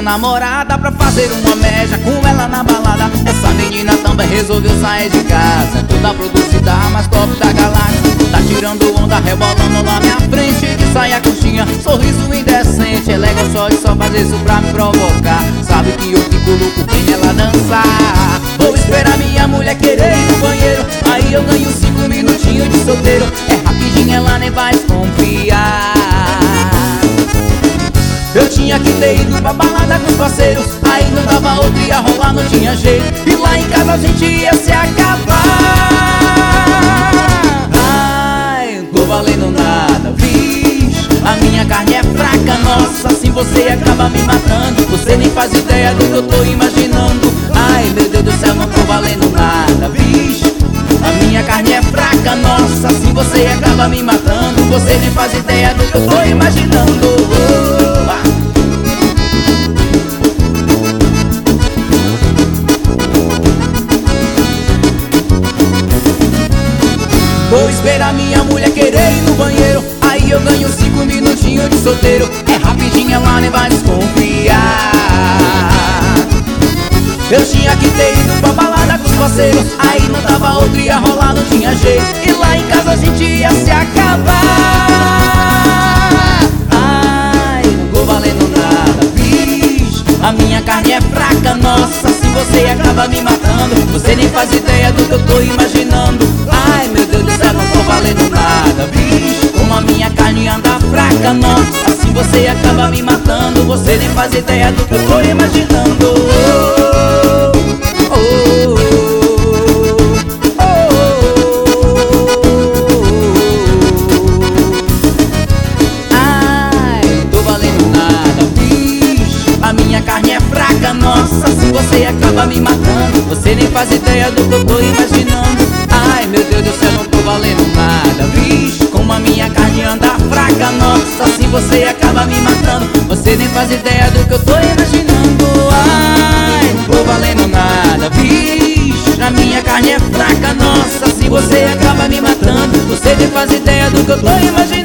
minha namorada pra fazer uma média com ela na balada. Essa menina também resolveu sair de casa, toda produzida, mais top da galáxia. Tá tirando onda, rebolando na minha frente, de saia curtinha, sorriso indecente. Ela é gostosa e só faz isso pra me provocar. Sabe que eu fico louco vendo ela dançar. Vou esperar minha mulher querer ir no banheiro, aí eu ganho 5 minutinhos de solteiro. É rapidinho, ela nem vai desconfiar. Eu tinha que ter ido pra balada com os parceiros, aí não dava outro, ia rolar, não tinha jeito. E lá em casa a gente ia se acabar. Ai, não tô valendo nada, vixe, a minha carne é fraca, nossa, assim você acaba me matando. Você nem faz ideia do que eu tô imaginando. Ai, meu Deus do céu, não tô valendo nada, vixe, a minha carne é fraca, nossa, assim você acaba me matando. Você nem faz ideia do que eu tô imaginando. Vou esperar minha mulher querer ir no banheiro, aí eu ganho 5 minutinhos de solteiro. É rapidinho, ela nem vai desconfiar. Eu tinha que ter ido pra balada com os parceiros, aí não dava outro, ia rolar, não tinha jeito. E lá em casa a gente ia se acabar. Ai, não tô valendo nada, bicho, a minha carne é fraca, nossa, assim você acaba me matando. Você nem faz ideia do que eu tô imaginando. Ai, meu Deus do céu, não tô valendo nada, bicho, como a minha carne anda fraca, nossa, assim você acaba me matando. Você nem faz ideia do que eu tô imaginando. Carne é fraca, nossa, assim você acaba me matando. Você nem faz ideia do que eu tô imaginando. Ai, meu Deus do céu, não tô valendo nada, bicho, como a minha carne anda fraca, nossa, assim você acaba me matando. Você nem faz ideia do que eu tô imaginando. Ai, não tô valendo nada, bicho, a minha carne é fraca, nossa, assim você acaba me matando. Você nem faz ideia do que eu tô imaginando.